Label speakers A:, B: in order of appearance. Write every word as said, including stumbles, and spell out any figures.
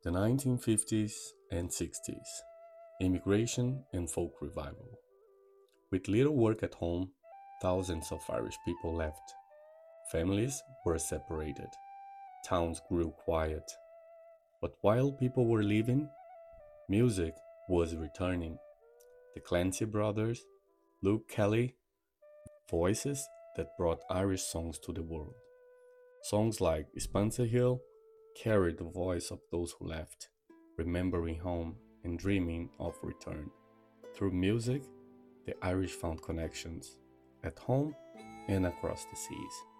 A: The nineteen fifties and sixties, immigration and folk revival. With little work at home, thousands of Irish people left. Families were separated. Towns grew quiet. But while people were leaving, music was returning. The Clancy brothers, Luke Kelly, voices that brought Irish songs to the world. Songs like Spencer Hill carried the voice of those who left, remembering home and dreaming of return. Through music, the Irish found connections at home and across the seas.